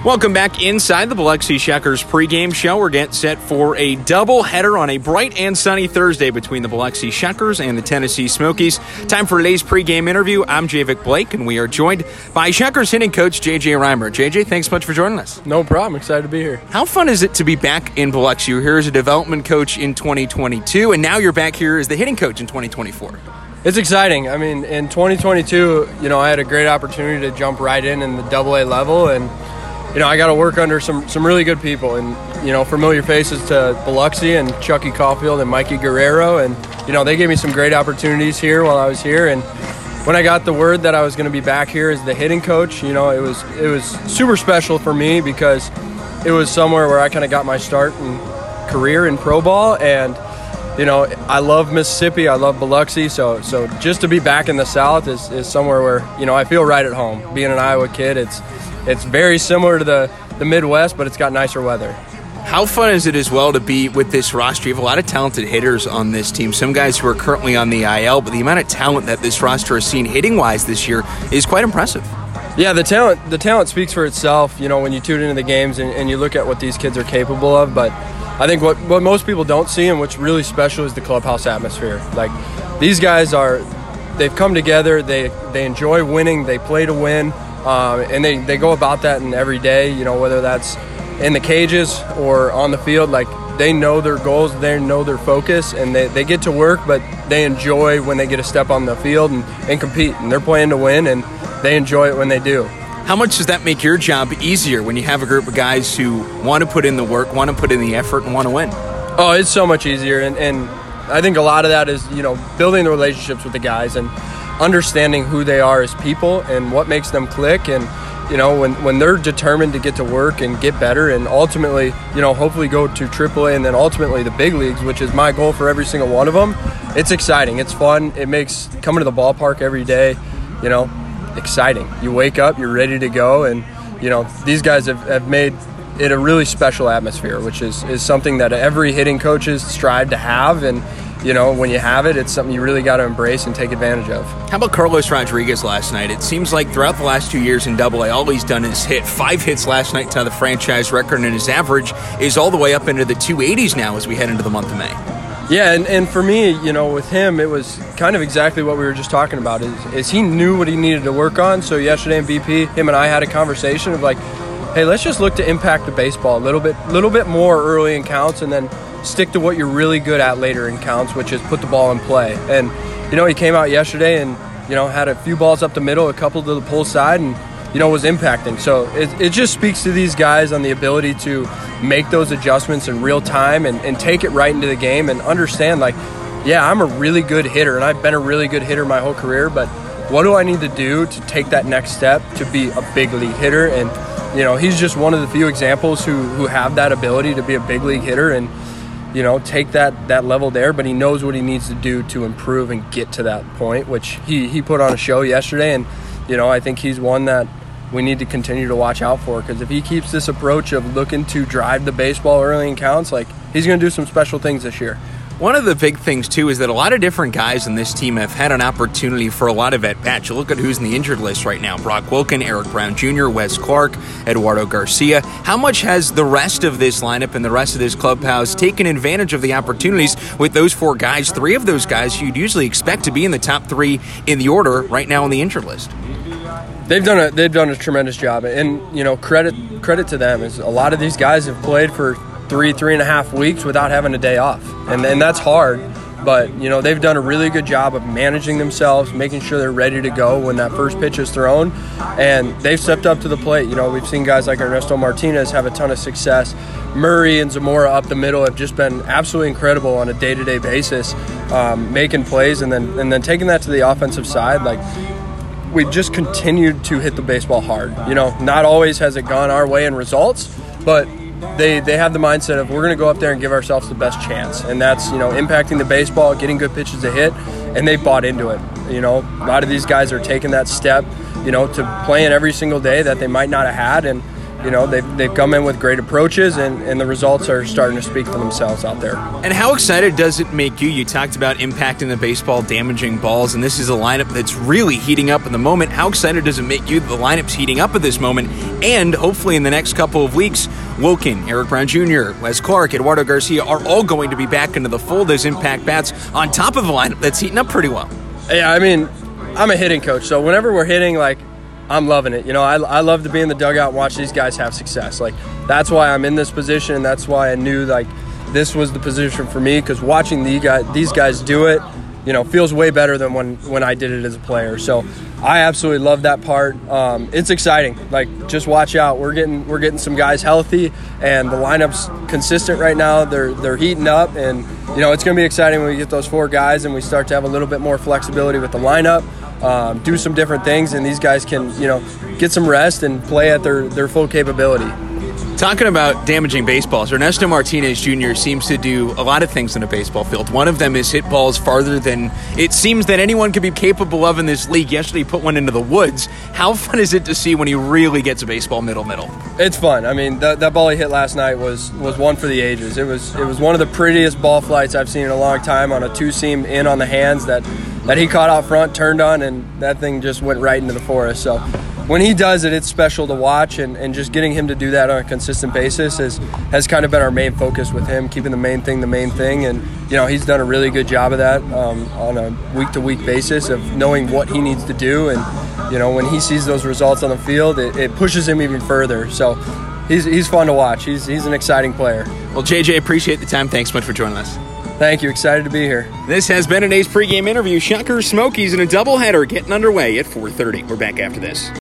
Welcome back inside the Biloxi Shuckers pregame show. We're getting set for a doubleheader on a bright and sunny Thursday between the Biloxi Shuckers and the Tennessee Smokies. Time for today's pregame interview. I'm Javik Blake, and we are joined by Shuckers hitting coach J.J. Reimer. J.J., thanks so much for joining us. No problem. Excited to be here. How fun is it to be back in Biloxi? You were here as a development coach in 2022, and now you're back here as the hitting coach in 2024. It's exciting. I mean, in 2022, I had a great opportunity to jump right in the AA level, and I got to work under some really good people and, familiar faces to Biloxi and Chucky Caulfield and Mikey Guerrero. And, they gave me some great opportunities here while I was here. And when I got the word that I was going to be back here as the hitting coach, it was super special for me because it was somewhere where I kind of got my start in career in pro ball. And, I love Mississippi. I love Biloxi. So just to be back in the South is somewhere where, I feel right at home. Being an Iowa kid, it's very similar to the Midwest, but it's got nicer weather. How fun is it as well to be with this roster? You have a lot of talented hitters on this team, some guys who are currently on the IL, but the amount of talent that this roster has seen hitting-wise this year is quite impressive. Yeah, the talent speaks for itself, when you tune into the games and you look at what these kids are capable of. But I think what most people don't see and what's really special is the clubhouse atmosphere. Like, these guys they've come together, they enjoy winning, they play to win. And they go about that in every day, whether that's in the cages or on the field. Like, they know their goals, they know their focus, and they get to work, but they enjoy when they get to step on the field and compete. And they're playing to win, and they enjoy it when they do. How much does that make your job easier when you have a group of guys who want to put in the work, want to put in the effort, and want to win? Oh, it's so much easier. And I think a lot of that is, building the relationships with the guys and understanding who they are as people and what makes them click. And when they're determined to get to work and get better and ultimately hopefully go to AAA and then ultimately the big leagues, which is my goal for every single one of them, it's exciting, it's fun, it makes coming to the ballpark every day exciting. You wake up, you're ready to go, and these guys have made it a really special atmosphere, which is something that every hitting coaches strive to have. And when you have it, it's something you really got to embrace and take advantage of. How about Carlos Rodriguez last night? It seems like throughout the last 2 years in AA, all he's done is hit 5 hits last night to the franchise record, and his average is all the way up into the 280s now as we head into the month of May. Yeah, and for me, with him, it was kind of exactly what we were just talking about, is he knew what he needed to work on. So yesterday in BP, him and I had a conversation of like, hey, let's just look to impact the baseball a little bit more early in counts, and then stick to what you're really good at later in counts, which is put the ball in play. And, he came out yesterday and, had a few balls up the middle, a couple to the pull side, and, was impacting. So it just speaks to these guys on the ability to make those adjustments in real time and take it right into the game and understand, like, yeah, I'm a really good hitter, and I've been a really good hitter my whole career, but what do I need to do to take that next step to be a big league hitter? And, he's just one of the few examples who have that ability to be a big league hitter and, take that level there, but he knows what he needs to do to improve and get to that point, which he put on a show yesterday. And, I think he's one that we need to continue to watch out for, because if he keeps this approach of looking to drive the baseball early in counts, like, he's going to do some special things this year. One of the big things, too, is that a lot of different guys in this team have had an opportunity for a lot of at-bats. You look at who's in the injured list right now: Brock Wilken, Eric Brown Jr., Wes Clark, Eduardo Garcia. How much has the rest of this lineup and the rest of this clubhouse taken advantage of the opportunities with those 4 guys, 3 of those guys you'd usually expect to be in the top 3 in the order right now on the injured list? They've done a tremendous job, and credit to them is a lot of these guys have played for 3.5 weeks without having a day off, and that's hard. But they've done a really good job of managing themselves, making sure they're ready to go when that first pitch is thrown, and they've stepped up to the plate. We've seen guys like Ernesto Martinez have a ton of success. Murray and Zamora up the middle have just been absolutely incredible on a day-to-day basis, making plays, and then taking that to the offensive side. Like, we've just continued to hit the baseball hard. Not always has it gone our way in results, but they have the mindset of, we're going to go up there and give ourselves the best chance. And that's, impacting the baseball, getting good pitches to hit, and they bought into it. A lot of these guys are taking that step, to playing every single day that they might not have had. And, they've come in with great approaches, and the results are starting to speak for themselves out there. And how excited does it make you? You talked about impacting the baseball, damaging balls, and this is a lineup that's really heating up in the moment. How excited does it make you that the lineup's heating up at this moment, and hopefully in the next couple of weeks, Wilkin, Eric Brown Jr., Wes Clark, Eduardo Garcia are all going to be back into the fold as impact bats on top of a lineup that's heating up pretty well. Yeah, I mean, I'm a hitting coach, so whenever we're hitting, I'm loving it. I love to be in the dugout and watch these guys have success. That's why I'm in this position, and that's why I knew this was the position for me, because watching these guys do it, feels way better than when I did it as a player. So I absolutely love that part. It's exciting. Just watch out. We're getting some guys healthy, and the lineup's consistent right now. They're heating up, and it's going to be exciting when we get those 4 guys and we start to have a little bit more flexibility with the lineup. Do some different things, and these guys can get some rest and play at their full capability. Talking about damaging baseballs, Ernesto Martinez Jr. seems to do a lot of things in a baseball field. One of them is hit balls farther than it seems that anyone could be capable of in this league. Yesterday he put one into the woods. How fun is it to see when he really gets a baseball middle? It's fun. I mean, that ball he hit last night was one for the ages. It was one of the prettiest ball flights I've seen in a long time, on a 2-seam in on the hands that he caught out front, turned on, and that thing just went right into the forest. So when he does it, it's special to watch, and just getting him to do that on a consistent basis has kind of been our main focus with him, keeping the main thing. And, he's done a really good job of that on a week-to-week basis of knowing what he needs to do. And, when he sees those results on the field, it pushes him even further. So he's fun to watch. He's an exciting player. Well, JJ, appreciate the time. Thanks so much for joining us. Thank you. Excited to be here. This has been an A's pregame interview. Shocker Smokies in a doubleheader getting underway at 4:30. We're back after this.